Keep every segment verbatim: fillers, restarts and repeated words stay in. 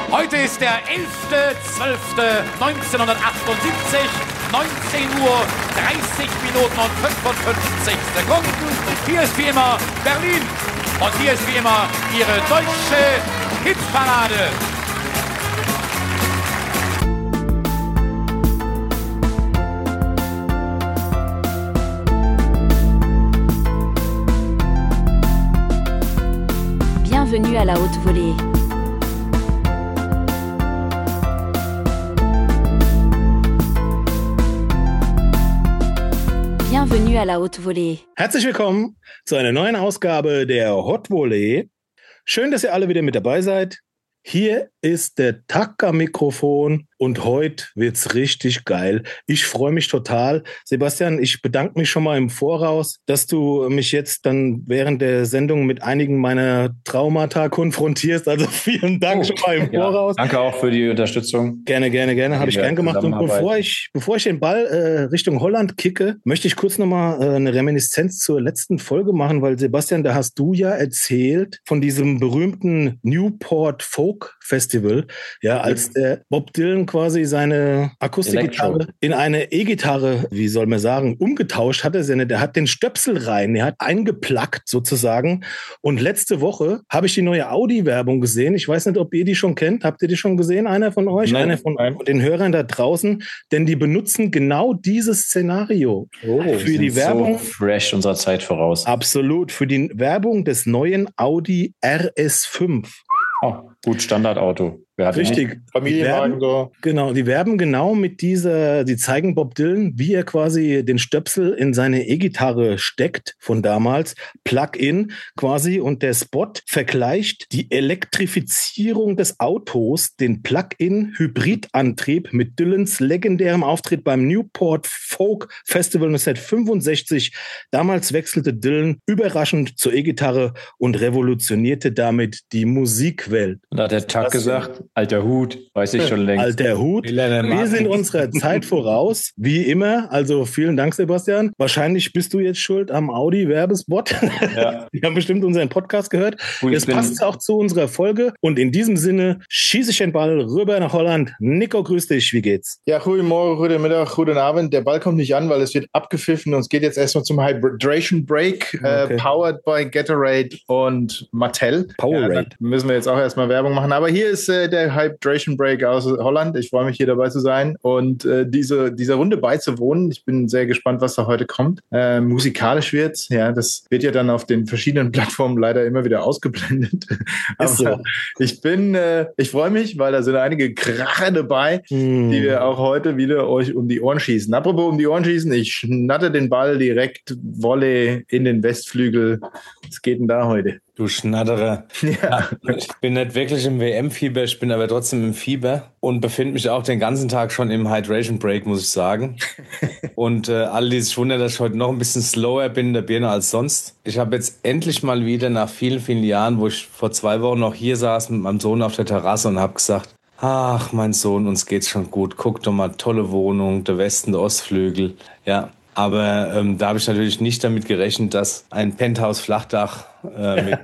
Heute ist der elfter zwölfter neunzehnhundertachtundsiebzig, neunzehn Uhr, dreißig Minuten und fünfundfünfzig Sekunden. Hier ist wie immer Berlin und hier ist wie immer Ihre deutsche Hitparade. Bienvenue à la haute volée. Bienvenue à la haute volée. Herzlich willkommen zu einer neuen Ausgabe der Haute Volée. Schön, dass ihr alle wieder mit dabei seid. Hier ist der Taka-Mikrofon und heute wird's richtig geil. Ich freue mich total. Sebastian, ich bedanke mich schon mal im Voraus, dass du mich jetzt dann während der Sendung mit einigen meiner Traumata konfrontierst. Also vielen Dank oh, schon mal im Voraus. Ja, danke auch für die Unterstützung. Gerne, gerne, gerne. Habe ich gern gemacht. Und bevor ich, bevor ich den Ball äh, Richtung Holland kicke, möchte ich kurz nochmal äh, eine Reminiszenz zur letzten Folge machen, weil Sebastian, da hast du ja erzählt von diesem berühmten Newport Folk Festival, ja, als der Bob Dylan quasi seine Akustikgitarre in eine E-Gitarre, wie soll man sagen, umgetauscht hatte. Der hat den Stöpsel rein, er hat eingeplackt sozusagen. Und letzte Woche habe ich die neue Audi-Werbung gesehen. Ich weiß nicht, ob ihr die schon kennt. Habt ihr die schon gesehen, einer von euch? Nein, einer von nein. den Hörern da draußen? Denn die benutzen genau dieses Szenario oh, für die Werbung. So fresh unserer Zeit voraus. Absolut, für die Werbung des neuen Audi R S fünf. Oh, gut, Standardauto. Richtig. Familienwagen so. Genau, die werben genau mit dieser, die zeigen Bob Dylan, wie er quasi den Stöpsel in seine E-Gitarre steckt von damals, Plug-in quasi, und der Spot vergleicht die Elektrifizierung des Autos, den Plug-in-Hybridantrieb mit Dylans legendärem Auftritt beim Newport Folk Festival neunzehnhundertfünfundsechzig. Damals wechselte Dylan überraschend zur E-Gitarre und revolutionierte damit die Musikwelt. Da hat der Tag gesagt, alter Hut, weiß ich schon längst. Alter Hut. Wir sind unserer Zeit voraus, wie immer. Also vielen Dank, Sebastian. Wahrscheinlich bist du jetzt schuld am Audi-Werbespot. Ja. Die haben bestimmt unseren Podcast gehört. Gut, das passt auch zu unserer Folge. Und in diesem Sinne schieße ich den Ball rüber nach Holland. Nico, grüß dich. Wie geht's? Ja, guten Morgen, guten Mittag, guten Abend. Der Ball kommt nicht an, weil es wird abgepfiffen. Und es geht jetzt erstmal zum Hydration Break. Okay. Äh, powered by Gatorade und Mattel. Powerade. Ja, müssen wir jetzt auch erstmal Werbung machen. Aber hier ist äh, der Hydration Break aus Holland. Ich freue mich, hier dabei zu sein und äh, diese, dieser Runde beizuwohnen. Ich bin sehr gespannt, was da heute kommt. Äh, musikalisch wird's. Ja, das wird ja dann auf den verschiedenen Plattformen leider immer wieder ausgeblendet. Aber so. ich bin, äh, ich freue mich, weil da sind einige Kracher dabei, mm. die wir auch heute wieder euch um die Ohren schießen. Apropos um die Ohren schießen, ich schnatte den Ball direkt Volley in den Westflügel. Was geht denn da heute? Du Schnatterer. Ja. Ich bin nicht wirklich im W M-Fieber, ich bin aber trotzdem im Fieber und befinde mich auch den ganzen Tag schon im Hydration Break, muss ich sagen. Und äh, alle, die sich wundern, dass ich heute noch ein bisschen slower bin in der Birne als sonst. Ich habe jetzt endlich mal wieder nach vielen, vielen Jahren, wo ich vor zwei Wochen noch hier saß mit meinem Sohn auf der Terrasse und habe gesagt, ach, mein Sohn, uns geht's schon gut. Guck doch mal, tolle Wohnung, der Westen, der Ostflügel. Ja, aber ähm, da habe ich natürlich nicht damit gerechnet, dass ein Penthouse-Flachdach äh, mit,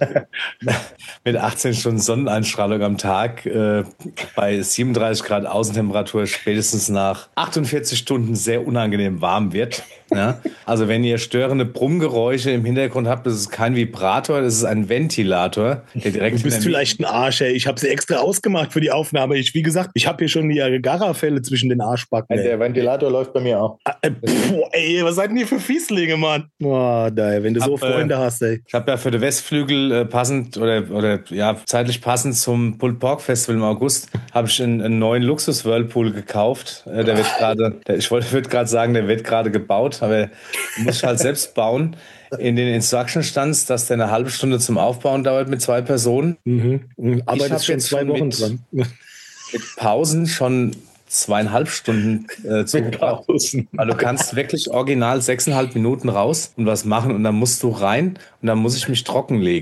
mit achtzehn Stunden Sonneneinstrahlung am Tag äh, bei siebenunddreißig Grad Außentemperatur spätestens nach achtundvierzig Stunden sehr unangenehm warm wird. Ja? Also wenn ihr störende Brummgeräusche im Hintergrund habt, das ist kein Vibrator, das ist ein Ventilator. Der direkt du bist vielleicht ein Arsch, ey. Ich habe sie extra ausgemacht für die Aufnahme. Ich, wie gesagt, ich habe hier schon die Agarra-Fälle zwischen den Arschbacken. Der Ventilator läuft bei mir auch. Ah, äh, boah, ey, was seid denn ihr für Fieslinge, Mann? Boah, da, wenn du hab, so Freunde äh, hast, ey. Ich habe ja für den Westflügel äh, passend oder, oder ja zeitlich passend zum Pulled Pork Festival im August habe ich einen, einen neuen Luxus-Whirlpool gekauft. Äh, der wird gerade, ich wollte würde gerade sagen, der wird gerade gebaut, aber muss ich halt selbst bauen. In den Instruction stands, dass der eine halbe Stunde zum Aufbauen dauert mit zwei Personen. Mhm. Aber ich das ist schon zwei Wochen mit, dran. Mit Pausen schon zweieinhalb Stunden äh, zu Pausen. Weil du kannst wirklich original sechseinhalb Minuten raus und was machen und dann musst du rein und dann muss ich mich trockenlegen.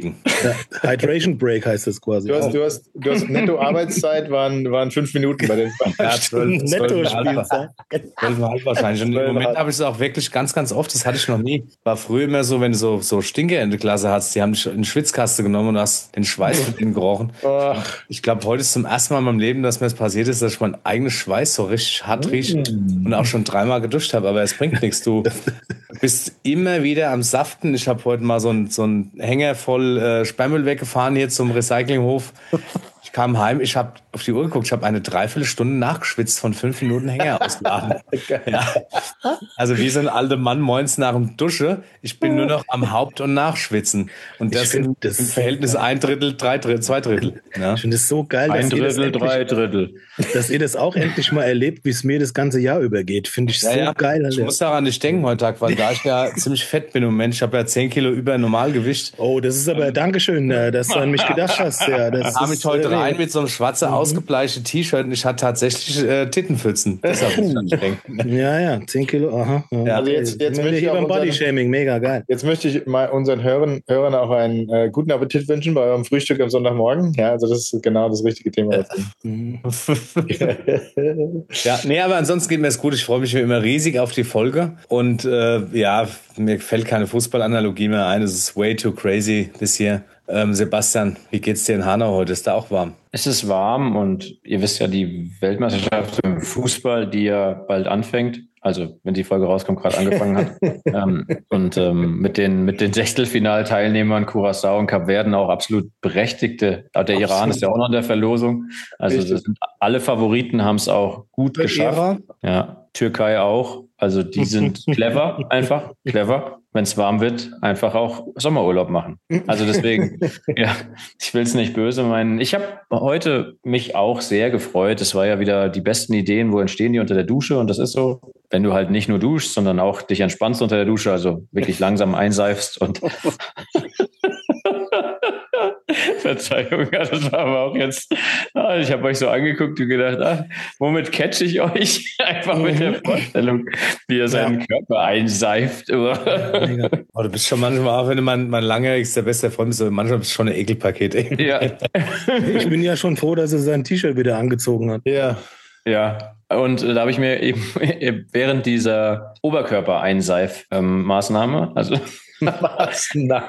Ja, Hydration Break heißt das quasi. Du hast, du hast, du hast Netto-Arbeitszeit, waren, waren fünf Minuten bei den Ja, zwölf, Netto-Spielzeit. zwölfeinhalb wahrscheinlich. Und im Moment habe ich es auch wirklich ganz, ganz oft, das hatte ich noch nie. War früher immer so, wenn du so, so Stinke in der Klasse hast, die haben dich in den Schwitzkaste genommen und hast den Schweiß mit ihnen gerochen. Ach. Ich glaube, heute ist zum ersten Mal in meinem Leben, dass mir das passiert ist, dass ich meinen eigenen Schweiß so richtig hart rieche und auch schon dreimal geduscht habe. Aber es bringt nichts. Du bist immer wieder am Saften. Ich habe heute mal so einen so einen Hänger voll äh, Sperrmüll weggefahren hier zum Recyclinghof. Ich kam heim, ich habe auf die Uhr geguckt, ich habe eine Dreiviertelstunde nachgeschwitzt von fünf Minuten Hänger ausladen. Ja. Also wie so ein alter Mann moins nach dem Dusche. Ich bin nur noch am Haupt- und Nachschwitzen. Und das, find, in, das im Verhältnis ein Drittel, drei Drittel, zwei Drittel. Ja. Ich finde es so geil, Ein dass ihr, das Drittel, endlich, drei Drittel. dass ihr das auch endlich mal erlebt, wie es mir das ganze Jahr übergeht. Finde ich Ja, so ja. geil. Ich Alter. muss daran nicht denken heute Tag, weil da ich ja ziemlich fett bin im Moment. Ich habe ja zehn Kilo über Normalgewicht. Oh, das ist aber Dankeschön, äh, dass du an mich gedacht hast. Ja, das kam ist, ich heute äh, rein mit so einem schwarzen, Mhm. ausgebleichten T-Shirt und ich hatte tatsächlich äh, Tittenpfützen. Deshalb muss ich nicht denken. Ja, ja, zehn Kilo, aha. Ja. Also jetzt, jetzt, Sind wir möchte ich hier auch beim unseren, Bodyshaming, mega geil. jetzt möchte ich mal unseren Hörern, Hörern auch einen äh, guten Appetit wünschen bei eurem Frühstück am Sonntagmorgen. Ja, also das ist genau das richtige Thema. Mhm. Ja, nee, aber ansonsten geht mir es gut. Ich freue mich wie immer riesig auf die Folge. Und äh, ja, mir fällt keine Fußballanalogie mehr ein. Es ist way too crazy this year. Ähm, Sebastian, wie geht's dir in Hanau heute? Ist da auch warm? Es ist warm und ihr wisst ja, die Weltmeisterschaft im Fußball, die ja bald anfängt, also wenn die Folge rauskommt, gerade angefangen hat. ähm, und ähm, mit den mit den Sechzehntelfinalteilnehmern Curaçao und Kapverden auch absolut berechtigte. Auch der absolut. Iran ist ja auch noch in der Verlosung. Also das sind, alle Favoriten haben es auch gut der geschafft. Ära. Ja, Türkei auch. Also die sind clever, einfach clever. Wenn es warm wird, einfach auch Sommerurlaub machen. Also deswegen, ja, ich will es nicht böse meinen. Ich habe heute mich auch sehr gefreut. Es war ja wieder die besten Ideen, wo entstehen die unter der Dusche. Und das ist so, wenn du halt nicht nur duschst, sondern auch dich entspannst unter der Dusche, also wirklich langsam einseifst und Verzeihung, das war aber auch jetzt, ah, ich habe euch so angeguckt und gedacht, ah, womit catche ich euch? Einfach mit der Vorstellung, wie er seinen ja. Körper einseift. Oh, du bist schon manchmal, wenn du mein, mein langjährigster bester Freund bist, manchmal bist du schon ein Ekelpaket. Ey. Ja. Ich bin ja schon froh, dass er sein T-Shirt wieder angezogen hat. Ja. Ja. Und da habe ich mir eben während dieser Oberkörper-Einseif-Maßnahme, also Maßnahme.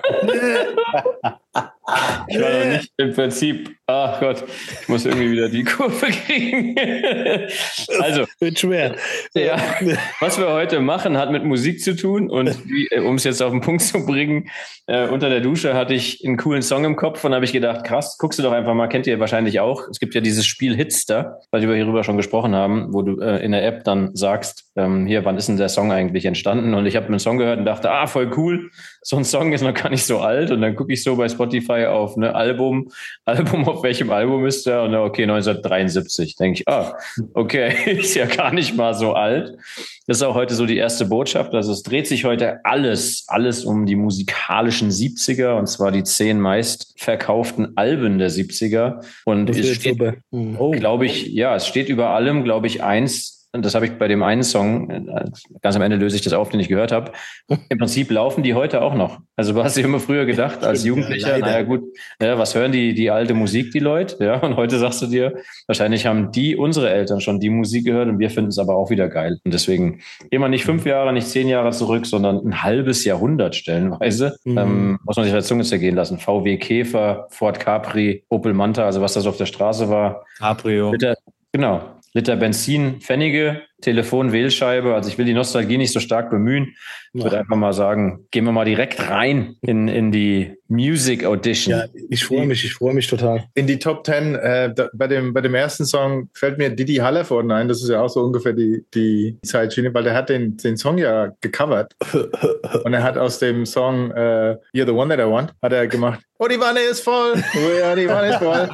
Ich war noch nicht im Prinzip, ach Gott, ich muss irgendwie wieder die Kurve kriegen. Also, wird schwer. Ja, was wir heute machen, hat mit Musik zu tun und um es jetzt auf den Punkt zu bringen, äh, unter der Dusche hatte ich einen coolen Song im Kopf und habe ich gedacht, krass, guckst du doch einfach mal, kennt ihr wahrscheinlich auch. Es gibt ja dieses Spiel Hitster, weil wir hierüber schon gesprochen haben, wo du äh, in der App dann sagst, ähm, hier, wann ist denn der Song eigentlich entstanden? Und ich habe einen Song gehört und dachte, ah, voll cool, so ein Song ist noch gar nicht so alt. Und dann gucke ich so bei Spotify auf ne Album, Album, auf welchem Album ist der? Und dann, okay, neunzehnhundertdreiundsiebzig. Denke ich, ah, okay, ist ja gar nicht mal so alt. Das ist auch heute so die erste Botschaft. Also es dreht sich heute alles, alles um die musikalischen siebziger und zwar die zehn meistverkauften Alben der siebziger. Und es steht, oh. glaube ich, ja, es steht über allem, glaube ich, eins. Und das habe ich bei dem einen Song, ganz am Ende löse ich das auf, den ich gehört habe. Im Prinzip laufen die heute auch noch. Also du hast dir immer früher gedacht, als Jugendlicher, naja gut, ja, was hören die, die alte Musik, die Leute? Ja, und heute sagst du dir, wahrscheinlich haben die, unsere Eltern schon die Musik gehört und wir finden es aber auch wieder geil. Und deswegen gehen wir nicht fünf Jahre, nicht zehn Jahre zurück, sondern ein halbes Jahrhundert stellenweise. Mhm. Ähm, muss man sich auf der Zunge zergehen lassen. V W Käfer, Ford Capri, Opel Manta, also was das auf der Straße war. Cabrio. Liter, genau. Liter Benzin, Pfennige, Telefon, Wählscheibe. Also ich will die Nostalgie nicht so stark bemühen. Ich würde einfach mal sagen, gehen wir mal direkt rein in, in die Music Audition. Ja, ich freue mich, ich freue mich total. In die Top Ten, äh, da, bei, dem, bei dem ersten Song fällt mir Didi Hallervorden ein. Das ist ja auch so ungefähr die, die Zeitschiene, weil der hat den, den Song ja gecovert. Und er hat aus dem Song äh, You're the One That I Want, hat er gemacht, oh, die Wanne ist voll. Oh ja, die Wanne ist voll.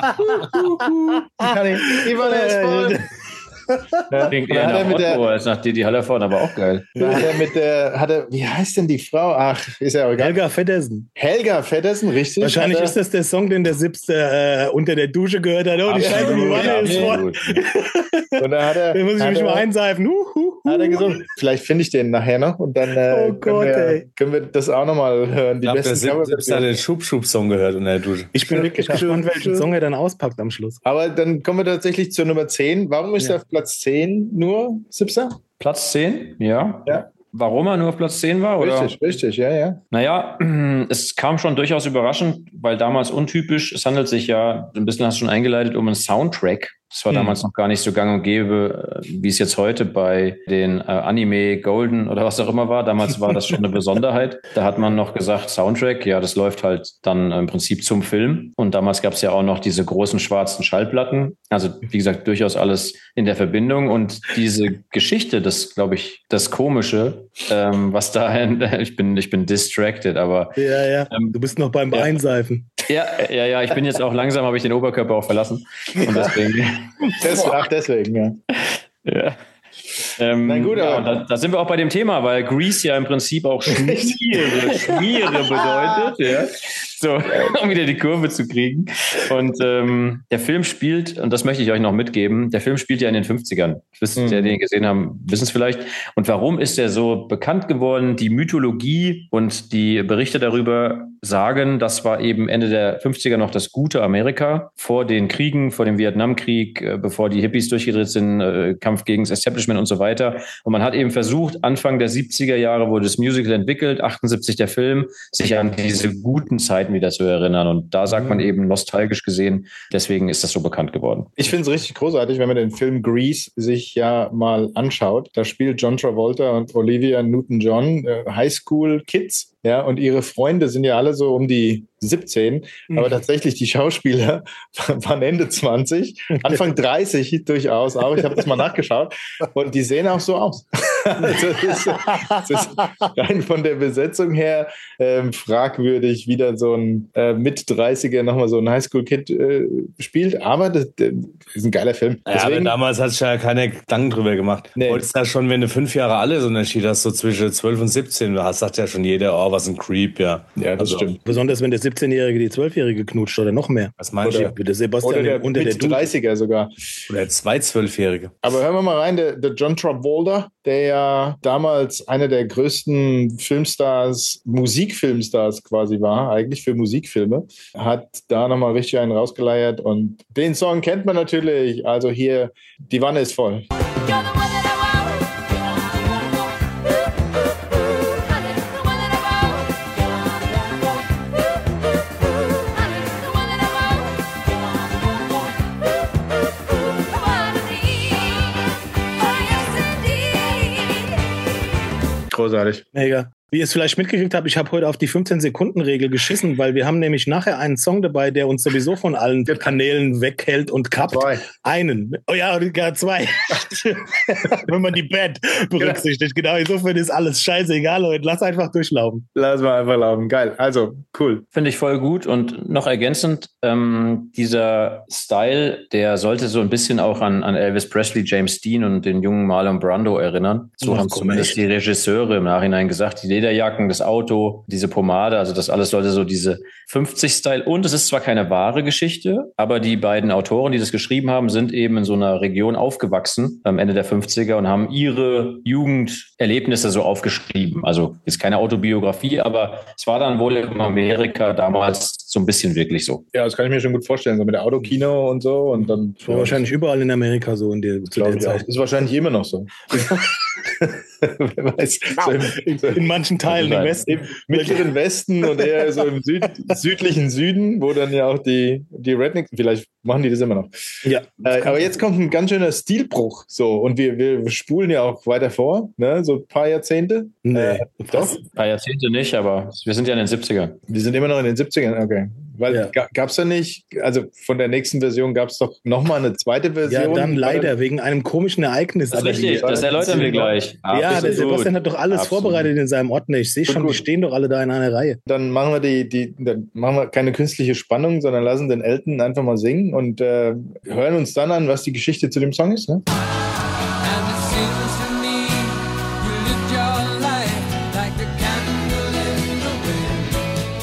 Die Wanne ist voll. Ja, klingt eher nach Otto als nach Didi Hallervorden, aber auch geil. Da hat er mit der, hat er, wie heißt denn die Frau? Ach, ist ja auch egal. Helga Feddersen. Helga Feddersen, richtig. Wahrscheinlich er, ist das der Song, den der Sipste äh, unter der Dusche gehört hat. Oh, die Scheiße, die Wanne ist voll. Und da hat er, den muss ich mich er, mal einseifen. Uhu. hat er gesungen. Vielleicht finde ich den nachher noch und dann äh, Oh Gott, können, wir, ey. können wir das auch nochmal hören. Die Ich habe besten Coverversionen. den Schub-Schub-Song gehört unter der Dusche. Ich bin wirklich gespannt, welchen Song er dann auspackt am Schluss. Aber dann kommen wir tatsächlich zur Nummer zehn. Warum ist Ja. er auf Platz zehn nur, Sipser? Platz zehn, ja. Ja. Warum er nur auf Platz zehn war? Oder? Richtig, richtig, ja, ja. Naja, es kam schon durchaus überraschend, weil damals untypisch. Es handelt sich ja, ein bisschen hast du schon eingeleitet, um einen Soundtrack. Das war Hm. damals noch gar nicht so gang und gäbe, wie es jetzt heute bei den äh, Anime Golden oder was auch immer war. Damals war das schon eine Besonderheit. Da hat man noch gesagt, Soundtrack, ja, das läuft halt dann im Prinzip zum Film. Und damals gab es ja auch noch diese großen schwarzen Schallplatten. Also wie gesagt, durchaus alles in der Verbindung. Und diese Geschichte, das glaube ich, das Komische, ähm, was da, ich bin, ich bin distracted, aber Ja, ja. Ähm, Du bist noch beim ja. Einseifen. ja, ja, ja, ich bin jetzt auch langsam, habe ich den Oberkörper auch verlassen. Und deswegen. Das, ach, deswegen, ja. Ja. Ähm, Na gut, ja, aber- und da, da sind wir auch bei dem Thema, weil Grease ja im Prinzip auch Schmiere, Schmiere bedeutet, ja. So, um wieder die Kurve zu kriegen. Und ähm, der Film spielt, und das möchte ich euch noch mitgeben, der Film spielt ja in den fünfzigern. Wissen, Mhm. der, den gesehen haben, wissen es vielleicht. Und warum ist er so bekannt geworden? Die Mythologie und die Berichte darüber sagen, das war eben Ende der fünfziger noch das gute Amerika vor den Kriegen, vor dem Vietnamkrieg, äh, bevor die Hippies durchgedreht sind, äh, Kampf gegen das Establishment und so weiter. Und man hat eben versucht, Anfang der siebziger Jahre wurde das Musical entwickelt, achtundsiebzig der Film, sich an diese guten Zeiten wieder zu erinnern. Und da sagt man eben nostalgisch gesehen, deswegen ist das so bekannt geworden. Ich finde es richtig großartig, wenn man den Film Grease sich ja mal anschaut. Da spielt John Travolta und Olivia Newton-John äh, Highschool-Kids. Ja, und ihre Freunde sind ja alle so um die siebzehn, Mhm. aber tatsächlich die Schauspieler waren Ende zwanzig, Anfang dreißig durchaus auch. Ich habe das mal nachgeschaut und die sehen auch so aus. Also das, ist, das ist rein von der Besetzung her ähm, fragwürdig, wie da so ein äh, Mit-dreißiger nochmal so ein Highschool-Kid äh, spielt, aber das, das ist ein geiler Film. Ja, aber damals hat sich ja keiner Gedanken drüber gemacht. Nee. Heute ist ja schon, wenn du fünf Jahre alle so einen Unterschied hast, so zwischen zwölf und siebzehn, da sagt ja schon jeder, oh, was ein Creep, ja. Ja, das Also, stimmt. Besonders wenn der siebzehnjährige die zwölfjährige knutscht oder noch mehr. Was meinst Oder- du? Wie der Sebastian Oder der unter der Dusche. Mit-dreißiger sogar. Oder zwei Zwölfjährige. Aber hören wir mal rein, der, der John Travolta, der ja damals einer der größten Filmstars, Musikfilmstars quasi war, eigentlich für Musikfilme, hat da nochmal richtig einen rausgeleiert und den Song kennt man natürlich, also hier, die Wanne ist voll. You're the one that I want. Honey, the one that I want. Honey, the one that I want. I wanna be. Oh, yes, indeed. Großartig. Mega. Wie ihr es vielleicht mitgekriegt habt, ich habe heute auf die fünfzehn-Sekunden-Regel geschissen, weil wir haben nämlich nachher einen Song dabei, der uns sowieso von allen Kanälen weghält und kappt. Zwei. Einen. Oh ja, gar zwei. Wenn man die Band berücksichtigt. Genau, insofern ist alles scheißegal, Leute. Lass einfach durchlaufen. Lass mal einfach laufen. Geil. Also, cool. Finde ich voll gut und noch ergänzend, ähm, dieser Style, der sollte so ein bisschen auch an, an Elvis Presley, James Dean und den jungen Marlon Brando erinnern. So Ach, haben komm, zumindest echt? die Regisseure im Nachhinein gesagt. Die Lederjacken, das Auto, diese Pomade, also das alles sollte so diese fünfzig-Style. Und es ist zwar keine wahre Geschichte, aber die beiden Autoren, die das geschrieben haben, sind eben in so einer Region aufgewachsen am Ende der fünfziger und haben ihre Jugenderlebnisse so aufgeschrieben. Also ist keine Autobiografie, aber es war dann wohl in Amerika damals so ein bisschen wirklich so. Ja, das kann ich mir schon gut vorstellen, so mit der Autokino und so und dann. Das war wahrscheinlich überall in Amerika so in der, zu Glaube der ich auch. Zeit. Ist wahrscheinlich immer noch so. Wer weiß. So im, so In manchen Teilen im Nein. Westen. im mittleren Westen und eher so im Süd, südlichen Süden, wo dann ja auch die, die Rednecks, vielleicht machen die das immer noch. Ja. Äh, aber jetzt kommt ein ganz schöner Stilbruch. So, und wir, wir spulen ja auch weiter vor, ne? So ein paar Jahrzehnte. Nee. Äh, doch. Ein paar Jahrzehnte nicht, aber wir sind ja in den siebzigern. Wir sind immer noch in den siebzigern, okay. Weil Ja. ga, gab's da nicht, also von der nächsten Version gab es doch nochmal eine zweite Version. Ja, dann leider, wegen einem komischen Ereignis. Das ist richtig, das erläutern wir gleich. Ja, der Absolut. Sebastian hat doch alles Absolut. vorbereitet in seinem Ordner. Ich sehe Gut, schon, gut. die stehen doch alle da in einer Reihe. Dann machen wir die, die, dann machen wir keine künstliche Spannung, sondern lassen den Elton einfach mal singen und äh, hören uns dann an, was die Geschichte zu dem Song ist. Ne? And it seems to me you lived your life like a candle in the wind,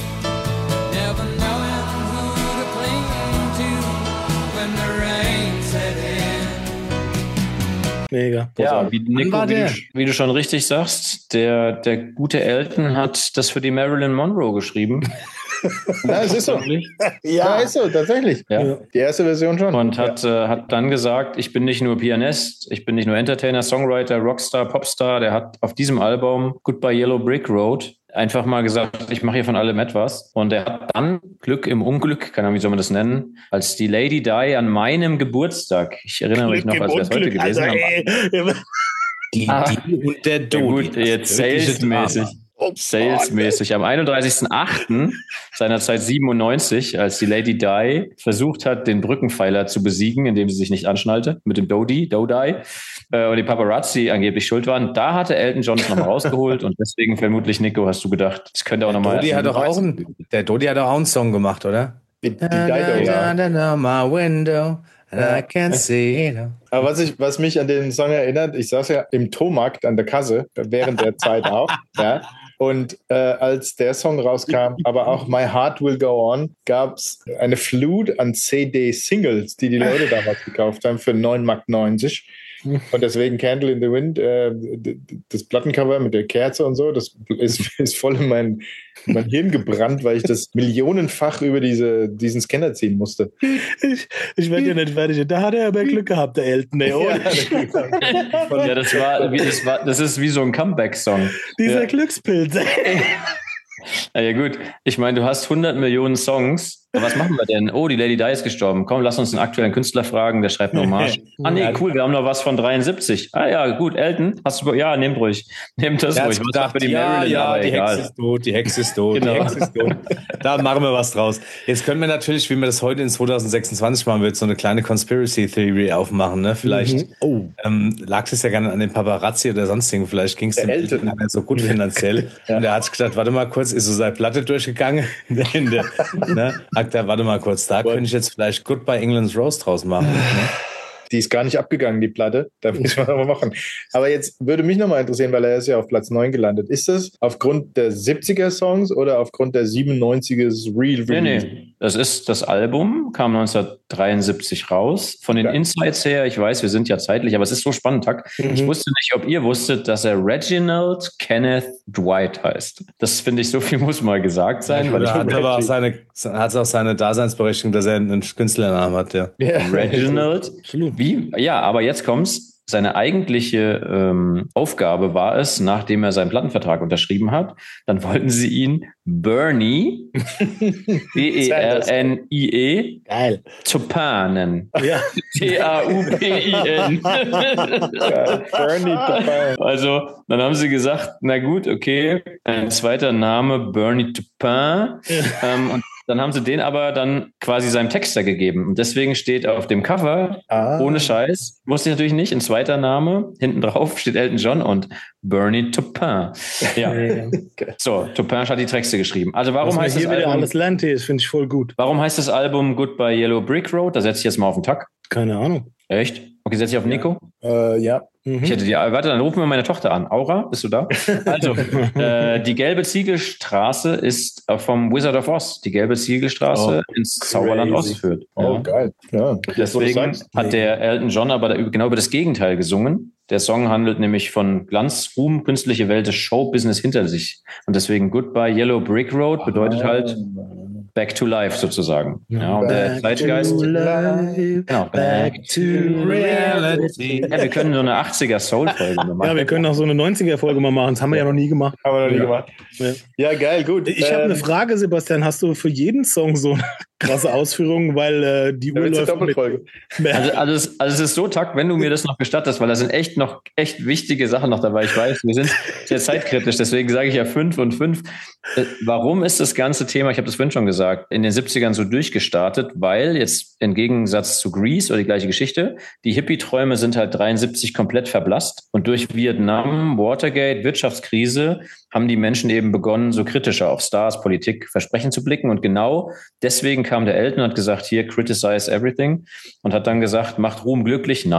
never knowing who to cling to when the rain set in. Mega. Ja, wie, Nico, war wie, du, der? wie du schon richtig sagst, der, der gute Elton hat das für die Marilyn Monroe geschrieben. Na, es ist so. Ja, ist so, tatsächlich. Ja. Die erste Version schon. Und hat, äh, hat dann gesagt, ich bin nicht nur Pianist, ich bin nicht nur Entertainer, Songwriter, Rockstar, Popstar. Der hat auf diesem Album Goodbye Yellow Brick Road einfach mal gesagt, ich mache hier von allem etwas. Und er hat dann Glück im Unglück, keine Ahnung, wie soll man das nennen, als die Lady Di an meinem Geburtstag, ich erinnere mich noch, als wäre es heute gewesen. Also, am- ey, Die, Ah. die und der Ja, Dodi. gut, jetzt salesmäßig. Salesmäßig. Am einunddreißigsten achten seinerzeit siebenundneunzig, als die Lady Di versucht hat, den Brückenpfeiler zu besiegen, indem sie sich nicht anschnallte mit dem Dodi, Dodi, äh, und die Paparazzi angeblich schuld waren, da hatte Elton John es nochmal rausgeholt und deswegen vermutlich, Nico, hast du gedacht, das könnte auch nochmal... Dodi hat doch auch einen, der Dodi hat doch auch einen Song gemacht, oder? Die, die Dido, ja. My window and I can't see. Aber was, ich, was mich an den Song erinnert, ich saß ja im Tomarkt an der Kasse, während der Zeit auch, ja. Und äh, als der Song rauskam, aber auch My Heart Will Go On, gab es eine Flut an C D-Singles, die die Leute damals gekauft haben für neun Mark neunzig. Und deswegen Candle in the Wind, äh, d- d- das Plattencover mit der Kerze und so, das ist, ist voll in mein, in mein Hirn gebrannt, weil ich das millionenfach über diese, diesen Scanner ziehen musste. ich ich werde ja nicht fertig. Da hat er aber Glück gehabt, der Elton. Ey, ohne. Ja, das war, wie, das war, das ist wie so ein Comeback-Song. Dieser Ja. Glückspilz. Ey. Na ja, gut. Ich meine, du hast hundert Millionen Songs. Aber was machen wir denn? Oh, die Lady Di ist gestorben. Komm, lass uns einen aktuellen Künstler fragen, der schreibt eine Hommage. Ah, nee, cool, wir haben noch was von dreiundsiebzig. Ah, ja, gut, Elton, hast du, ja, nehmt ruhig. Nehmt das Er ruhig. hat Was gedacht, für die ja, Marilyn, ja, aber die egal. Hexe ist tot, die Hexe ist tot, Genau. die Hexe ist tot. Da machen wir was draus. Jetzt können wir natürlich, wie wir das heute in zwanzig sechsundzwanzig machen, wird so eine kleine Conspiracy Theory aufmachen, ne? Vielleicht Oh. ähm, lag es ja gerne an den Paparazzi oder sonstigen, vielleicht ging es dem Elton. Elton nicht so gut finanziell. Und er hat sich gedacht, warte mal kurz, ist so seine Platte durchgegangen. In der, ne? Sagt er, warte mal kurz, da könnte ich jetzt vielleicht Goodbye England's Rose draus machen. Ne? Die ist gar nicht abgegangen, die Platte. Da müssen wir aber machen. Aber jetzt würde mich nochmal interessieren, weil er ist ja auf Platz neun gelandet. Ist das aufgrund der siebziger-Songs oder aufgrund der siebenundneunziger Real Nee, Release? nee. Das ist das Album, kam neunzehnhundertdreiundsiebzig raus. Von den Ja. Insights her, ich weiß, wir sind ja zeitlich, aber es ist so spannend, Tack. Ich wusste nicht, ob ihr wusstet, dass er Reginald Kenneth Dwight heißt. Das finde ich, so viel muss mal gesagt sein. weil Oder ich hat aber auch seine, hat auch seine Daseinsberechtigung, dass er einen Künstlernamen hat, ja. Ja. Reginald. Wie? Ja, aber jetzt kommt's. Seine eigentliche ähm, Aufgabe war es, nachdem er seinen Plattenvertrag unterschrieben hat, dann wollten sie ihn Bernie, B E R N I E, Geil. Taupin nennen. Ja. T A U P I N. Ja, Bernie Taupin. Also, dann haben sie gesagt, na gut, okay, ein zweiter Name, Bernie Taupin. Ähm, und dann haben sie den aber dann quasi seinem Texter gegeben. Und deswegen steht auf dem Cover, Ah. ohne Scheiß, wusste ich natürlich nicht, ein zweiter Name, hinten drauf steht Elton John und Bernie Taupin. Ja. So, Taupin hat die Texte geschrieben. Also warum Was heißt man das hier wieder Album, alles lernt, das finde ich voll gut. warum heißt das Album Goodbye Yellow Brick Road? Da setze ich jetzt mal auf den Takt. Keine Ahnung. Echt? Okay, setze ich auf Nico. Äh, ja. Mhm. Ich hätte die, warte, dann rufen wir meine Tochter an. Aura, bist du da? Also, äh, die gelbe Ziegelstraße ist äh, vom Wizard of Oz. Die gelbe Ziegelstraße Oh, ins Zauberland crazy. Oz führt. Oh, Ja. geil. Ja. Deswegen sagst. hat der Elton John aber da, genau über das Gegenteil gesungen. Der Song handelt nämlich von Glanz, Ruhm, künstliche Welt des Showbusiness hinter sich. Und deswegen Goodbye Yellow Brick Road bedeutet halt Back to Life sozusagen. Ja, und der Zeitgeist. Genau. Back to reality. Ja, wir können so eine achtziger Soul-Folge machen. Ja, wir können auch so eine neunziger-Folge mal machen. Das haben wir ja noch nie gemacht. Haben wir noch nie Ja. gemacht. Ja. Ja, geil, gut. Ich habe Ähm, eine Frage, Sebastian. Hast du für jeden Song so eine krasse Ausführung? Weil äh, die da Uhr wird's eine läuft mit, Doppelfolge. Also, also, es, also es ist so, Tack, wenn du mir das noch gestattest, weil da sind echt noch echt wichtige Sachen noch dabei. Ich weiß, wir sind sehr zeitkritisch, deswegen sage ich ja fünf und fünf. Äh, Warum ist das ganze Thema, ich habe das vorhin schon gesagt, in den siebzigern so durchgestartet? Weil jetzt im Gegensatz zu Grease oder die gleiche Geschichte, die Hippie-Träume sind halt dreiundsiebzig komplett verblasst und durch Vietnam, Watergate, Wirtschaftskrise haben die Menschen eben begonnen, so kritischer auf Stars, Politik, Versprechen zu blicken. Und genau deswegen kam der Elton und hat gesagt, hier, criticize everything. Und hat dann gesagt, macht Ruhm glücklich? Nein.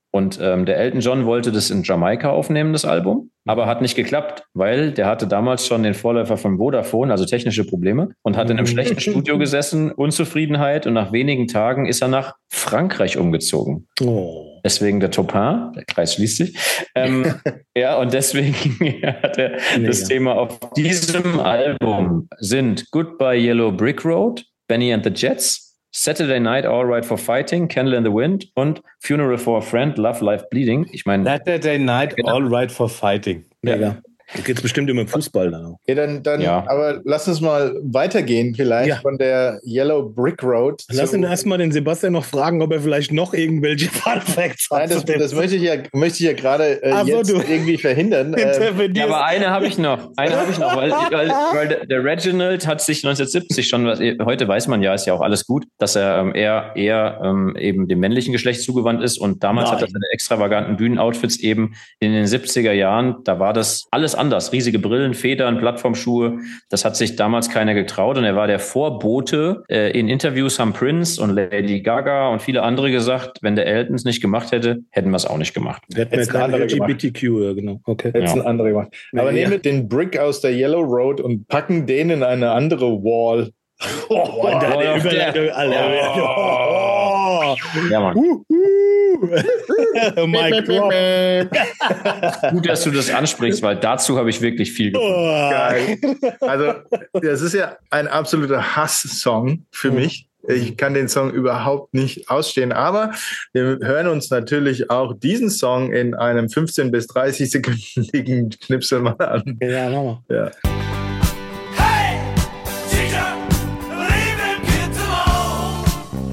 Und ähm, der Elton John wollte das in Jamaika aufnehmen, das Album, aber hat nicht geklappt, weil der hatte damals schon den Vorläufer von Vodafone, also technische Probleme, und hat in einem schlechten Studio gesessen, Unzufriedenheit, und nach wenigen Tagen ist er nach Frankreich umgezogen. Oh. Deswegen der Topin, der Kreis schließt sich. Ähm, ja, und deswegen hat er das Thema auf diesem Album sind Goodbye Yellow Brick Road, Benny and the Jets, Saturday Night, All Right for Fighting, Candle in the Wind und Funeral for a Friend, Love, Life, Bleeding. Ich meine, Saturday Night, All Right for Fighting. Mega. Da geht es bestimmt immer im Fußball dann. Ja, dann, dann Ja. aber lass uns mal weitergehen vielleicht Ja. von der Yellow Brick Road. Lass zu- ihn erstmal den Sebastian noch fragen, ob er vielleicht noch irgendwelche Fun Facts hat. Nein, das, zu dem das möchte ich ja, möchte ich ja gerade äh, Ach so, jetzt du. irgendwie verhindern. Ähm, Intervenierst. ja, aber eine habe ich noch. Eine habe ich noch, weil, weil, weil der- der Reginald hat sich neunzehnhundertsiebzig schon, was, heute weiß man ja, ist ja auch alles gut, dass er ähm, eher, eher ähm, eben dem männlichen Geschlecht zugewandt ist, und damals Nein. hat er seine extravaganten Bühnenoutfits eben in den siebziger Jahren, da war das alles anders. Riesige Brillen, Federn, Plattformschuhe, das hat sich damals keiner getraut, und er war der Vorbote. Äh, in Interviews haben Prince und Lady Gaga und viele andere gesagt, wenn der Elton es nicht gemacht hätte, hätten wir es auch nicht gemacht. Hätten wir Hätt's keine andere L G B T Q, ja, genau. Okay. Jetzt Ja. ein anderer gemacht. Aber Ja. nehmen wir den Brick aus der Yellow Road und packen den in eine andere Wall. Oh, Wall der of Überleitung, Death. Alter. Oh. Ja, Mann. Uh, uh. Mic drop. Gut, dass du das ansprichst, weil dazu habe ich wirklich viel gefunden. Oh. Geil. Also, das ist ja ein absoluter Hass-Song für mich. Ich kann den Song überhaupt nicht ausstehen, aber wir hören uns natürlich auch diesen Song in einem fünfzehn bis dreißig sekündigen Schnipsel mal an. Ja, mach mal. Ja. Hey, teacher, leave them kids alone.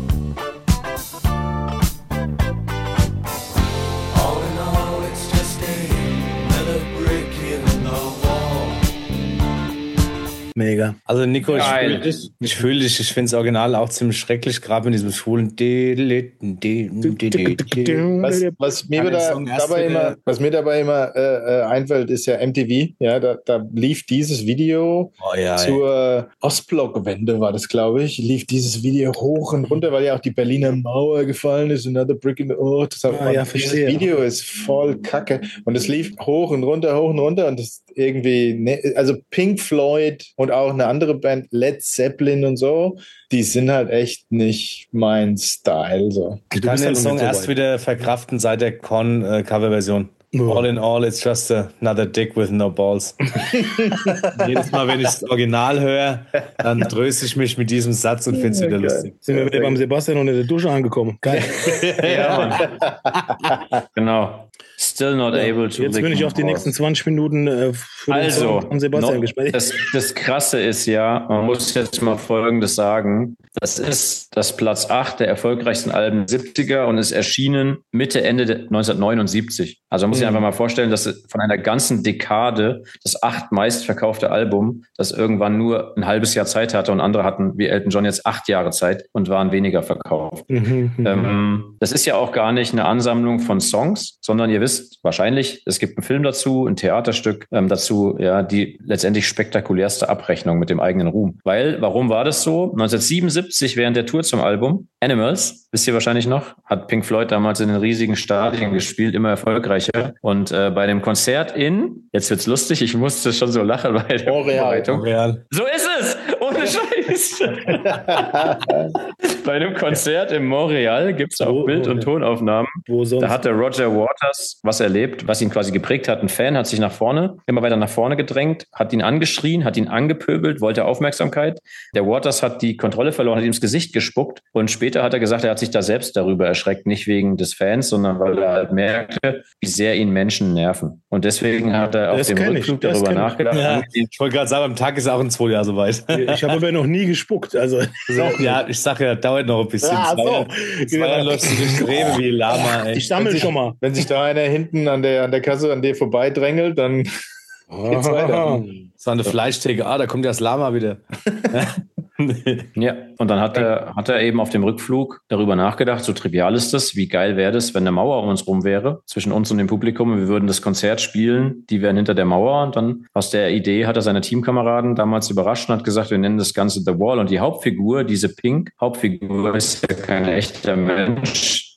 All in all, it's just another brick in the wall. Mega. Also Nico, ich Geil. fühle dich. Ich fühle dich. Ich finde das Original auch ziemlich schrecklich, gerade mit diesem schwulen. Was, was, mir Kann den da, Song erst dabei wieder- immer, was mir dabei immer äh, äh, einfällt, ist ja M T V. Ja, da, da lief dieses Video Oh ja, ey. zur Ostblockwende, war das, glaube ich, lief dieses Video hoch und runter, weil ja auch die Berliner Mauer gefallen ist. Another brick in the road. Das hat Ah, man, ja, dieses verstehe. Video ist voll kacke. Und es lief hoch und runter, hoch und runter. Und das irgendwie, ne, also Pink Floyd und auch eine andere Band, Led Zeppelin und so, die sind halt echt nicht mein Style. So. Ich Du kann bist den halt noch Song nicht so erst weit. wieder verkraften seit der Con-Coverversion. Oh. All in all, it's just another dick with no balls. Jedes Mal, wenn ich das Original höre, dann tröste ich mich mit diesem Satz und finde es wieder Geil. lustig. Sind wir wieder beim Sebastian unter der Dusche angekommen. Geil. Ja, Mann. Genau. Still not able to Jetzt lick bin ich my auf die balls. nächsten zwanzig Minuten äh, für den Also, Song von Sebastian noch- gespannt. das, das Krasse ist ja, man muss jetzt mal Folgendes sagen, das ist das Platz acht der erfolgreichsten Alben der siebziger und ist erschienen Mitte, Ende der neunzehnhundertneunundsiebzig. Also man muss sich einfach mal vorstellen, dass von einer ganzen Dekade das acht meistverkaufte Album, das irgendwann nur ein halbes Jahr Zeit hatte, und andere hatten, wie Elton John, jetzt acht Jahre Zeit und waren weniger verkauft. Mhm, mhm. Ähm, das ist ja auch gar nicht eine Ansammlung von Songs, sondern ihr wisst wahrscheinlich, es gibt einen Film dazu, ein Theaterstück ähm, dazu, ja, die letztendlich spektakulärste Abrechnung mit dem eigenen Ruhm. Weil, warum war das so? neunzehnhundertsiebenundsiebzig während der Tour zum Album Animals, wisst ihr wahrscheinlich noch, hat Pink Floyd damals in den riesigen Stadien gespielt, immer erfolgreicher. Und äh, bei dem Konzert in, jetzt wird's lustig, ich musste schon so lachen bei der Montreal. Vorbereitung. Real. So ist es! Ohne Scheiß! Bei einem Konzert in Montreal gibt's auch Wo- Bild- und wo- Tonaufnahmen. Wo sonst? Da hat der Roger Waters was erlebt, was ihn quasi geprägt hat. Ein Fan hat sich nach vorne, immer weiter nach vorne gedrängt, hat ihn angeschrien, hat ihn angepöbelt, wollte Aufmerksamkeit. Der Waters hat die Kontrolle verloren, hat ihm ins Gesicht gespuckt, und später hat er gesagt, er hat sich da selbst darüber erschreckt, nicht wegen des Fans, sondern weil er halt merkte, wie sehr ihn Menschen nerven. Und deswegen hat er auf Das dem kenn ich, Rückflug das darüber kenn ich. nachgedacht. Ja, ich wollte gerade sagen, am Tag ist auch in zwei Jahren soweit. Ich habe aber noch nie gespuckt. Also, Ja, ich sage ja, dauert noch ein bisschen. Ah, Zwei so. Jahre- zwei Jahre läufst du durch die Rewe wie ein Lama, ey. ich sammle schon mal. Wenn sich da einer hinten an der, an der Kasse an dir vorbeidrängelt, dann geht's weiter. So eine Fleischtheke, ah, da kommt ja das Lama wieder. Ja, und dann hat er, hat er eben auf dem Rückflug darüber nachgedacht, so trivial ist das, wie geil wäre das, wenn eine Mauer um uns rum wäre, zwischen uns und dem Publikum, und wir würden das Konzert spielen, die wären hinter der Mauer, und dann aus der Idee hat er seine Teamkameraden damals überrascht und hat gesagt, wir nennen das Ganze The Wall, und die Hauptfigur, diese Pink-Hauptfigur, ist ja kein echter Mensch.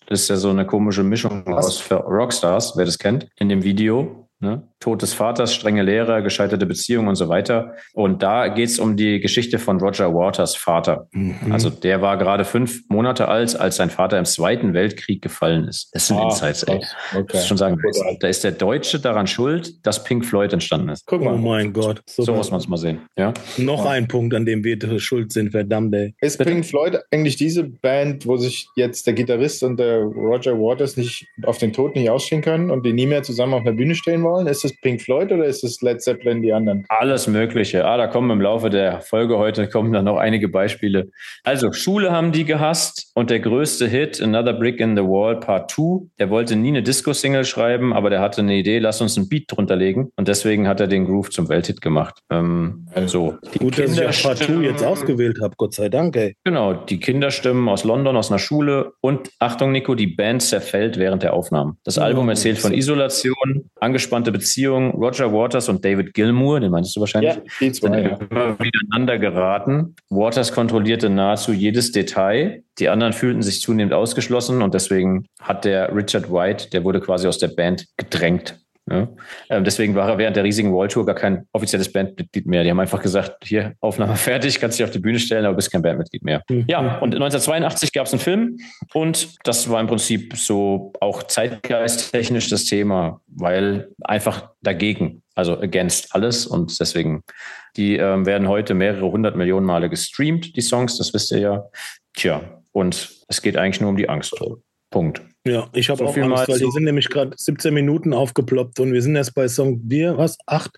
Das ist ja so eine komische Mischung aus Rockstars, wer das kennt, in dem Video. Ne? Tod des Vaters, strenge Lehrer, gescheiterte Beziehungen und so weiter. Und da geht es um die Geschichte von Roger Waters Vater. Mhm. Also der war gerade fünf Monate alt, als sein Vater im Zweiten Weltkrieg gefallen ist. Das sind ah, Insights, ey. Okay. Das ist schon sagen, da ist der Deutsche daran schuld, dass Pink Floyd entstanden ist. Guck mal. Oh mein Gott. So, so muss man es mal sehen. Ja? Noch ja. ein Punkt, an dem wir schuld sind, verdammt, ey. Ist Bitte? Pink Floyd eigentlich diese Band, wo sich jetzt der Gitarrist und der Roger Waters nicht auf den Tod nicht ausstehen können und die nie mehr zusammen auf der Bühne stehen wollen? Ist das Pink Floyd oder ist es Led Zeppelin, die anderen? Alles Mögliche. Ah, da kommen im Laufe der Folge heute kommen dann noch einige Beispiele. Also Schule haben die gehasst und der größte Hit, Another Brick in the Wall Part zwei, der wollte nie eine Disco-Single schreiben, aber der hatte eine Idee, lass uns einen Beat drunter legen und deswegen hat er den Groove zum Welthit gemacht. Ähm, so. Die Gut, dass ich auch Part zwei jetzt ausgewählt habe, Gott sei Dank, ey. Genau, die Kinderstimmen aus London, aus einer Schule und, Achtung Nico, die Band zerfällt während der Aufnahmen. Das Album erzählt von Isolation, angespannte Beziehungen, Roger Waters und David Gilmour, den meinst du wahrscheinlich, ja, die zwei, sind ja. immer miteinander geraten. Waters kontrollierte nahezu jedes Detail. Die anderen fühlten sich zunehmend ausgeschlossen und deswegen hat der Richard White, der wurde quasi aus der Band gedrängt. Ja. Ähm, deswegen war er während der riesigen Wall-Tour gar kein offizielles Bandmitglied mehr. Die haben einfach gesagt, hier, Aufnahme fertig, kannst dich auf die Bühne stellen, aber bist kein Bandmitglied mehr. Mhm. Ja, und neunzehnhundertzweiundachtzig gab es einen Film und das war im Prinzip so auch zeitgeisttechnisch das Thema, weil einfach dagegen, also against alles und deswegen, die ähm, werden heute mehrere hundert Millionen Male gestreamt, die Songs, das wisst ihr ja. Tja, und es geht eigentlich nur um die Angst. Punkt. Ja, ich habe so auch Angst, weil die sind nämlich gerade siebzehn Minuten aufgeploppt und wir sind erst bei Song dir, was? Acht?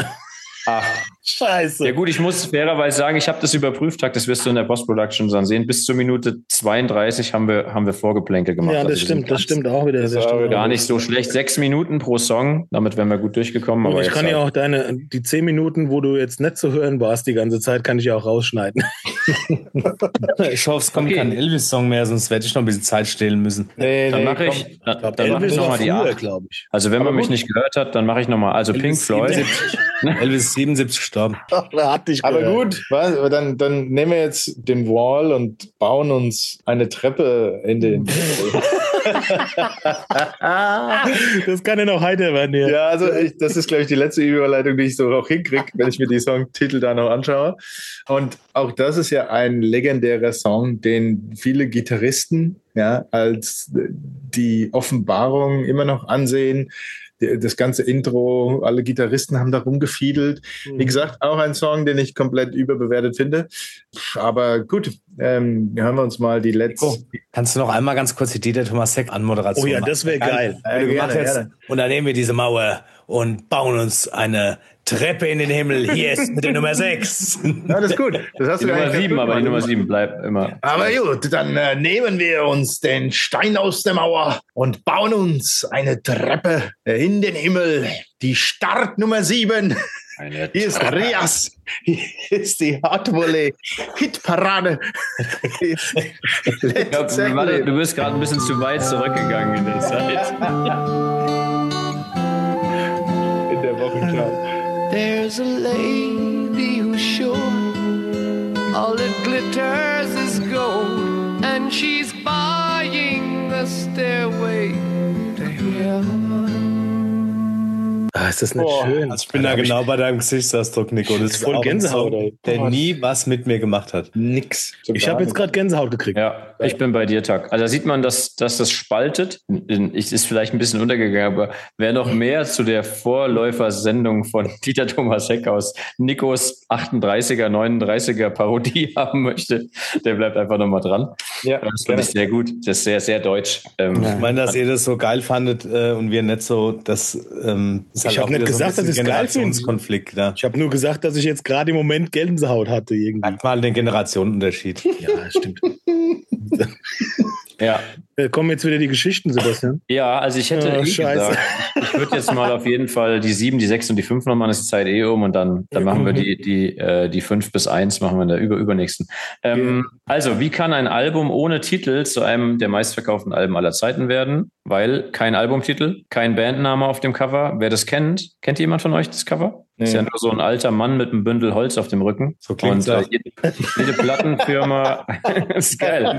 Ach, scheiße. Ja gut, ich muss fairerweise sagen, ich habe das überprüft, das wirst du in der Post-Production dann sehen. Bis zur Minute zweiunddreißig haben wir, haben wir Vorgeplänkel gemacht. Ja, das also stimmt, das stimmt auch wieder. Das das stimmt gar nicht so schlecht. Sechs Minuten pro Song, damit wären wir gut durchgekommen. Und aber ich kann ja auch deine, die zehn Minuten, wo du jetzt nicht zu hören warst die ganze Zeit, kann ich ja auch rausschneiden. Ich hoffe, es kommt okay. kein Elvis-Song mehr, sonst werde ich noch ein bisschen Zeit stehlen müssen. Nee, dann nee, mache ich, dann, dann mach ich nochmal die acht. Also wenn aber man gut. mich nicht gehört hat, dann mache ich nochmal. Also Elvis Pink Floyd. Elvis siebenundsiebzig gestorben. Aber gut, was, dann, dann nehmen wir jetzt den Wall und bauen uns eine Treppe in den... Das kann ja noch heiter werden hier. Ja, also ich, das ist, glaube ich, die letzte Überleitung, die ich so auch hinkriege, wenn ich mir die Songtitel da noch anschaue. Und auch das ist ja ein legendärer Song, den viele Gitarristen ja als die Offenbarung immer noch ansehen. Das ganze Intro, alle Gitarristen haben da rumgefiedelt. Wie gesagt, auch ein Song, den ich komplett überbewertet finde. Aber gut, ähm, hören wir uns mal die letzte. Oh, kannst du noch einmal ganz kurz die Dieter Thomas Heck Anmoderation machen? Oh ja, das wäre geil. Äh, gerne, gerne. Und dann nehmen wir diese Mauer und bauen uns eine Treppe in den Himmel. Hier ist mit der Nummer sechs. Ja, das ist gut. Das hast die du Nummer sieben, aber die Nummer sieben bleibt immer. Aber gut, dann äh, nehmen wir uns den Stein aus der Mauer und bauen uns eine Treppe in den Himmel. Die Start Nummer sieben. Eine Hier ist Rias. Hier ist die Hot Volley Hitparade. Ich glaub, warte, du bist gerade ein bisschen zu weit zurückgegangen in der Zeit. In der Wochenschau. There's a lady who's sure all that glitters is gold, and she's buying a stairway to heaven. Ah, ist das nicht oh, schön? Also ich bin da genau bei deinem Gesichtsausdruck, Nico. Das ist voll Gänsehaut, Song, der oh, nie was mit mir gemacht hat. Nix. So ich habe jetzt gerade Gänsehaut gekriegt. Ja, ich bin bei dir, Tak. Also da sieht man, dass, dass das spaltet. Ich ist vielleicht ein bisschen untergegangen, aber wer noch mehr zu der Vorläufersendung von Dieter Thomas Heck aus Nikos achtunddreißiger, neununddreißiger Parodie haben möchte, der bleibt einfach nochmal dran. Ja, das finde ich sehr gut. Das ist sehr, sehr deutsch. Ähm, ich meine, dass ihr das so geil fandet äh, und wir nicht so, dass ähm, ich habe nicht gesagt, so dass ich es geil finde. Ja. Ich habe nur gesagt, dass ich jetzt gerade im Moment Gänsehaut hatte. Irgendwie. Merkt mal den Generationenunterschied. Ja, stimmt. Ja. Kommen jetzt wieder die Geschichten, Sebastian? Ja, also ich hätte oh, eh gesagt, ich würde jetzt mal auf jeden Fall die sieben, die sechs und die fünf noch machen, das ist die Zeit eh um und dann, dann machen wir die, die, äh, die fünf bis eins machen wir in der über, übernächsten. Ähm, ja. Also, wie kann ein Album ohne Titel zu einem der meistverkauften Alben aller Zeiten werden? weil kein Albumtitel, kein Bandname auf dem Cover. Wer das kennt, kennt jemand von euch das Cover? Nee. Ist ja nur so ein alter Mann mit einem Bündel Holz auf dem Rücken. So klingt Und äh, jede, jede Plattenfirma ist geil.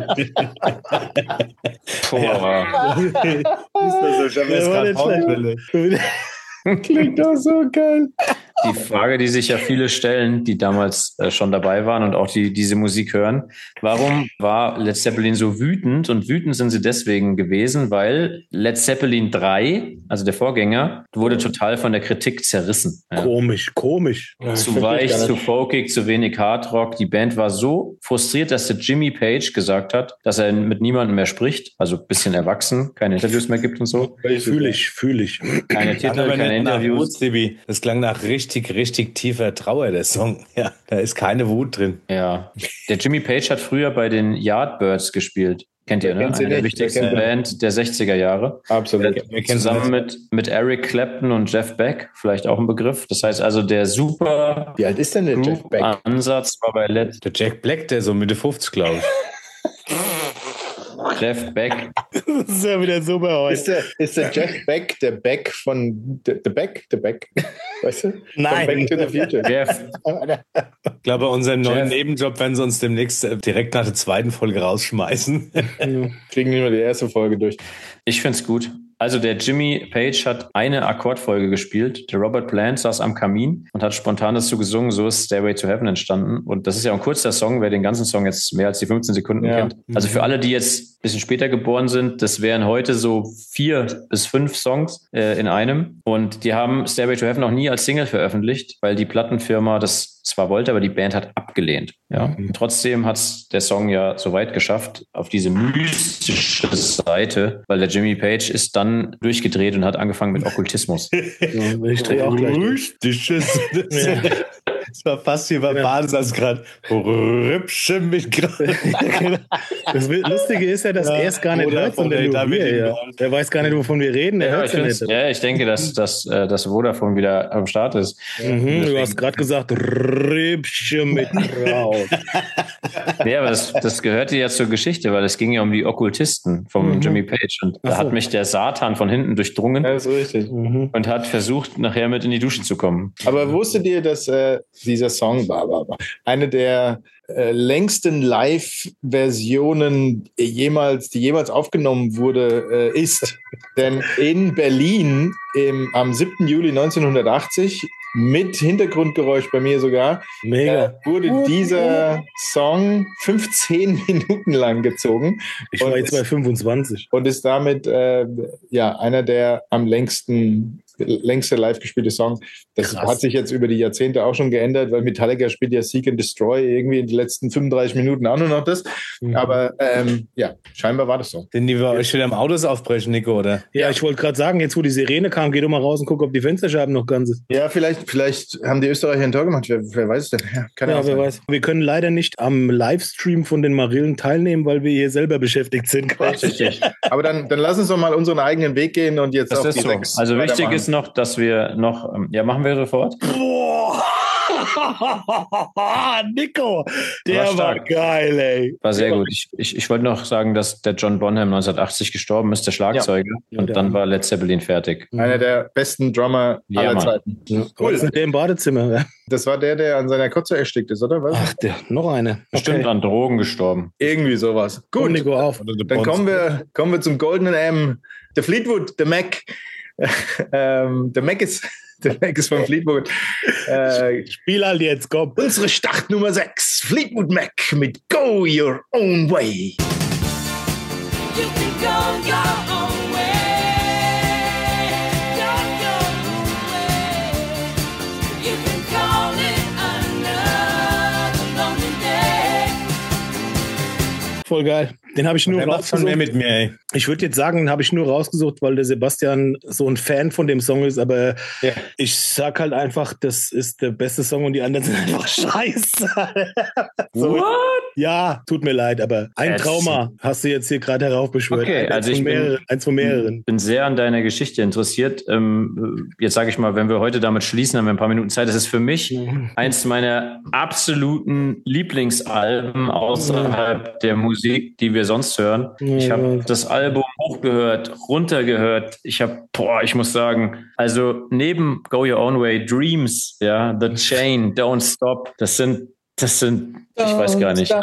Boah. Ist das so? Ich habe jetzt gerade Hautwelle. Klingt doch so geil. Die Frage, die sich ja viele stellen, die damals äh, schon dabei waren und auch die diese Musik hören, warum war Led Zeppelin so wütend? Und wütend sind sie deswegen gewesen, weil Led Zeppelin drei, also der Vorgänger, wurde total von der Kritik zerrissen. Ja. Komisch, komisch. Zu weich, zu folkig, zu wenig Hardrock. Die Band war so frustriert, dass der Jimmy Page gesagt hat, dass er mit niemandem mehr spricht, also ein bisschen erwachsen, keine Interviews mehr gibt und so. Fühle ich, fühle ich. Keine Titel, keine Interviews. Wut, das klang nach richtig, richtig tiefer Trauer, der Song. Ja, da ist keine Wut drin. Ja. Der Jimmy Page hat früher bei den Yardbirds gespielt. Kennt ihr, ne? Eine der wichtigsten Band der sechziger Jahre. Absolut. Wir zusammen mit, mit Eric Clapton und Jeff Beck, vielleicht auch ein Begriff. Das heißt also, der super Wie alt ist denn der Jeff Beck? Ansatz war bei Led. Der Jack Black, der so Mitte fünfzig, glaube ich. Jeff Beck. Das ist ja wieder super heute. Ist der, ist der Jeff Beck der Beck von The, the Beck? The Beck? Weißt du? Nein. Von Back to the Future. Jeff. Ich glaube, bei unserem neuen Jeff. Nebenjob werden sie uns demnächst direkt nach der zweiten Folge rausschmeißen. Kriegen nicht mal die erste Folge durch. Ich find's gut. Also der Jimmy Page hat eine Akkordfolge gespielt. Der Robert Plant saß am Kamin und hat spontan dazu gesungen. So ist Stairway to Heaven entstanden. Und das ist ja ein kurzer Song, wer den ganzen Song jetzt mehr als die fünfzehn Sekunden Ja. kennt. Also für alle, die jetzt ein bisschen später geboren sind, das wären heute so vier bis fünf Songs äh, in einem. Und die haben Stairway to Heaven noch nie als Single veröffentlicht, weil die Plattenfirma das zwar wollte, aber die Band hat abgelehnt. Ja. Und trotzdem hat der Song ja so weit geschafft auf diese mystische Seite, weil der Jimmy Page ist dann durchgedreht und hat angefangen mit Okkultismus. Ja, ich drehe auch gleich durch. Mystisches. Das war fast wie beim Badensatz gerade. Rübsche mich gerade. Das Lustige ist ja, dass Ja, er es gar nicht oder hört, von sondern der nur David wir. Ja. Ingram. Er weiß gar nicht, wovon wir reden. Er Ja, hört ich, es ja find's- nicht. ja, ich denke, dass, dass, äh, dass Vodafone wieder am Start ist. Mhm, du hast gerade gesagt, Rübsche mit raus. Nee, aber das, das gehörte ja zur Geschichte, weil es ging ja um die Okkultisten vom Mhm. Jimmy Page. Und da Ach so. hat mich der Satan von hinten durchdrungen Ja, ist richtig. Mhm. und hat versucht, nachher mit in die Dusche zu kommen. Aber wusstet ihr, dass äh, dieser Song war, war, war eine der äh, längsten Live-Versionen jemals, die jemals aufgenommen wurde, äh, ist? Denn in Berlin im, am siebten Juli neunzehnhundertachtzig mit Hintergrundgeräusch bei mir sogar, Mega. äh, wurde dieser Song fünfzehn Minuten lang gezogen. Ich war und jetzt ist- bei fünfundzwanzig. und ist damit äh, ja einer der am längsten längste live gespielte Song. Das Krass. hat sich jetzt über die Jahrzehnte auch schon geändert, weil Metallica spielt ja Seek and Destroy irgendwie in den letzten fünfunddreißig Minuten auch nur noch das. Mhm. Aber ähm, ja, scheinbar war das so. Sind die bei euch wieder im Autos aufbrechen, Nico, oder? Ja, ich wollte gerade sagen, jetzt wo die Sirene kam, geh doch mal raus und guck, ob die Fensterscheiben noch ganz sind. Ja, vielleicht, vielleicht haben die Österreicher ein Tor gemacht. Wer, wer weiß es denn? Ja, keine Ja, Ahnung. wer weiß. Wir können leider nicht am Livestream von den Marillen teilnehmen, weil wir hier selber beschäftigt sind. Quasi. Richtig. Aber dann, dann lass uns doch mal unseren eigenen Weg gehen und jetzt Das auf ist die so. sechs Also wichtig weitermachen. ist noch, dass wir noch, ähm, ja, machen wir sofort. Boah! Nico, der War war, stark. geil, ey. War sehr gut. Ich, ich, ich wollte noch sagen, dass der John Bonham neunzehnhundertachtzig gestorben ist, der Schlagzeuger. Ja, und der dann Arme. war Led Zeppelin fertig. Einer der besten Drummer Ja, aller Mann. Zeiten. Cool. Das ist der im Badezimmer. Ja. Das war der, der an seiner Kotze erstickt ist, oder was? Ach, der, noch eine. Bestimmt an Drogen gestorben. Irgendwie sowas. Komm, Gut, Nico, auf. dann kommen wir, kommen wir zum goldenen M. Der Fleetwood, der Mac. ähm, der Mac ist, der Mac ist von Fleetwood. Äh, Spiel halt jetzt, komm. unsere Startnummer sechs, Fleetwood Mac mit Go Your Own Way. You can go your own way. Go your own way. You can call it another lonely day. Voll geil. Den habe ich nur Der macht schon mehr rausgesucht. mit mir, ey. Ich würde jetzt sagen, den habe ich nur rausgesucht, weil der Sebastian so ein Fan von dem Song ist, aber Ja. ich sag halt einfach, das ist der beste Song und die anderen sind einfach scheiße. so, What? Ja, tut mir leid, aber ein Es- Trauma hast du jetzt hier gerade heraufbeschwört. Okay, eins also von ich bin- mehreren, eins von mehreren. bin sehr an deiner Geschichte interessiert. Ähm, jetzt sage ich mal, wenn wir heute damit schließen, haben wir ein paar Minuten Zeit. Das ist für mich eins meiner absoluten Lieblingsalben außerhalb der Musik, die wir sonst hören. Ich habe das Album hochgehört, runtergehört. Ich habe, boah, ich muss sagen, also neben Go Your Own Way, Dreams, ja, The Chain, Don't Stop, das sind Das sind, ich weiß gar nicht.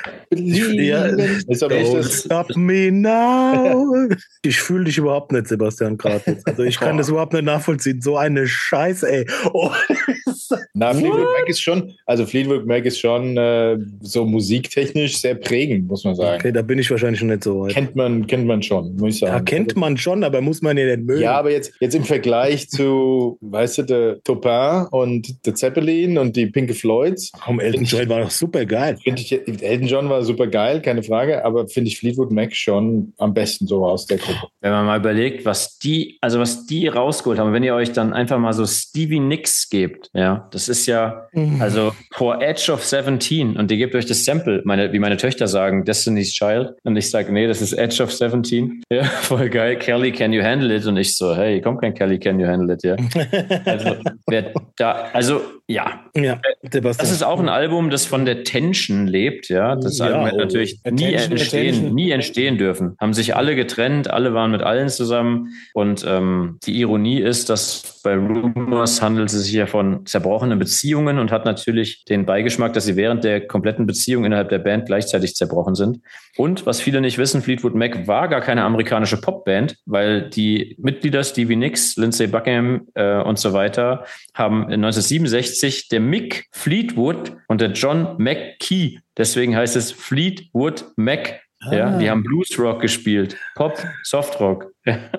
Ja, Ist aber echt Don't das, stop me now. Ich fühle dich überhaupt nicht, Sebastian, gerade jetzt. Also ich kann das überhaupt nicht nachvollziehen. So eine Scheiße, ey. Oh. na, Fleetwood Mac ist schon, also Fleetwood Mac ist schon äh, so musiktechnisch sehr prägend, muss man sagen. Okay, da bin ich wahrscheinlich schon nicht so weit. Kennt man, kennt man schon, muss ich sagen. Ja, kennt man schon, aber muss man ja nicht mögen. Ja, aber jetzt, jetzt im Vergleich zu, weißt du, der Taupin und der Zeppelin und die Pinke Floyds, Komm, Elton John war doch super geil. finde ich, Elton John war super geil, keine Frage, aber finde ich Fleetwood Mac schon am besten so aus der Gruppe. Wenn man mal überlegt, was die, also was die rausgeholt haben, wenn ihr euch dann einfach mal so Stevie Nicks gebt, ja, das ist ja, also For Edge of seventeen und ihr gebt euch das Sample, meine, wie meine Töchter sagen, Destiny's Child und ich sage, nee, das ist Edge of seventeen, ja, voll geil, Kelly, can you handle it? Und ich so, hey, komm kein Kelly, can you handle it, ja. Also, wer da, also, ja. Ja, Sebastian. Das ist auch ein Album, das von der Tension lebt, ja. Das Ja, Album hätte oh. natürlich nie Attention, entstehen, Attention. nie entstehen dürfen. Haben sich alle getrennt, alle waren mit allen zusammen. Und ähm, die Ironie ist, dass bei Rumors handelt es sich ja von zerbrochenen Beziehungen und hat natürlich den Beigeschmack, dass sie während der kompletten Beziehung innerhalb der Band gleichzeitig zerbrochen sind. Und was viele nicht wissen, Fleetwood Mac war gar keine amerikanische Popband, weil die Mitglieder Stevie Nicks, Lindsey Buckingham äh, und so weiter haben in neunzehnhundertsiebenundsechzig der Mick Fleetwood und der John McKee, deswegen heißt es Fleetwood Mac. Ja, die haben Bluesrock gespielt, Pop, Softrock.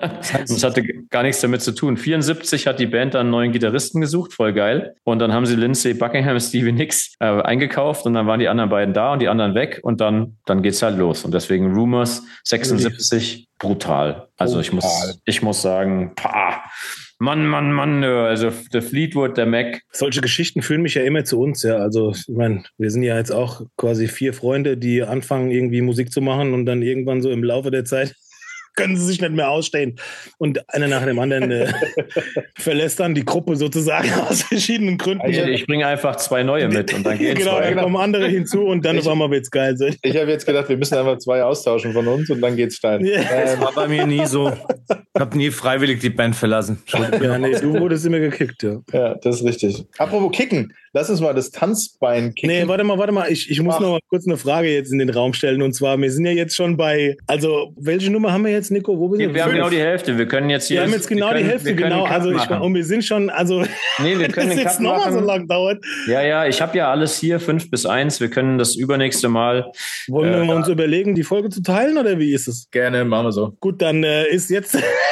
Das hatte gar nichts damit zu tun. vierundsiebzig hat die Band dann einen neuen Gitarristen gesucht, voll geil. Und dann haben sie Lindsey Buckingham, Stevie Nicks äh, eingekauft und dann waren die anderen beiden da und die anderen weg und dann, dann geht's halt los. Und deswegen Rumors sechsundsiebzig, brutal. Also ich muss, ich muss sagen, pah. Mann, Mann, Mann, also der Fleetwood, der Mac. Solche Geschichten führen mich ja immer zu uns, ja. Also, ich meine, wir sind ja jetzt auch quasi vier Freunde, die anfangen, irgendwie Musik zu machen und dann irgendwann so im Laufe der Zeit können sie sich nicht mehr ausstehen. Und einer nach dem anderen äh, verlässt dann die Gruppe sozusagen aus verschiedenen Gründen. Ich, ich bringe einfach zwei neue mit und dann geht's Genau, weiter. dann kommen andere hinzu und dann auf einmal wird's geil sein. Ich habe jetzt gedacht, wir müssen einfach zwei austauschen von uns und dann geht's steil. Ja. Das war bei mir nie so. Ich habe nie freiwillig die Band verlassen. Ja, nee, du wurdest immer gekickt, ja. Ja, das ist richtig. Apropos Kicken, lass uns mal das Tanzbein kicken. Nee, warte mal, warte mal. Ich, ich muss Ach. noch mal kurz eine Frage jetzt in den Raum stellen. Und zwar, wir sind ja jetzt schon bei, also, welche Nummer haben wir jetzt, Nico? Wo bist du? Wir haben genau die Hälfte. Wir können jetzt hier. Wir haben jetzt genau wir können, die Hälfte, wir können genau. einen Cut Also, ich, machen. und wir sind schon, also, Nee, wir können wenn den es jetzt Cut nochmal so machen. lang dauert, Ja, ja, ich habe ja alles hier, fünf bis eins. Wir können das übernächste Mal. wollen wir Äh, mal uns überlegen, die Folge zu teilen oder wie ist es? Gerne, machen wir so. Gut, dann äh, ist jetzt.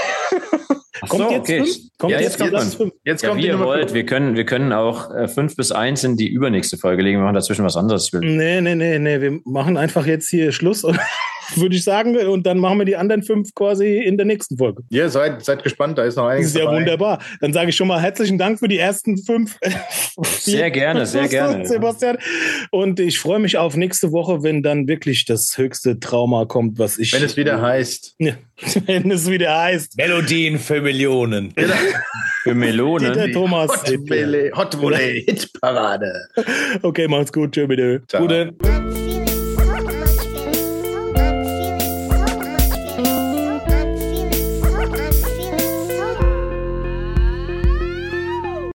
Ach kommt so, jetzt okay. fünf? Kommt Ja, jetzt, jetzt kommt Platz fünf. fünf? Jetzt Ja, kommt wie die ihr Nummer wollt. fünf. Wir können, wir können auch äh, fünf bis eins in die übernächste Folge legen. Wir machen dazwischen was anderes. Ich will- Nee, nee, nee, nee. Wir machen einfach jetzt hier Schluss, würde ich sagen. Und dann machen wir die anderen fünf quasi in der nächsten Folge. Ja, seid, seid gespannt, da ist noch Das einiges ist ja dabei. wunderbar. Dann sage ich schon mal herzlichen Dank für die ersten fünf. Sehr gerne, sehr gerne. Sebastian. Und ich freue mich auf nächste Woche, wenn dann wirklich das höchste Trauma kommt, was ich. Wenn es wieder heißt. Ja, wenn es wieder heißt. Melodien für Millionen. Für Melonen. Dieter Thomas. Hot Volley, Hot Volley, Hitparade. Okay, macht's gut. Tschö, bitte. Ciao. Gute.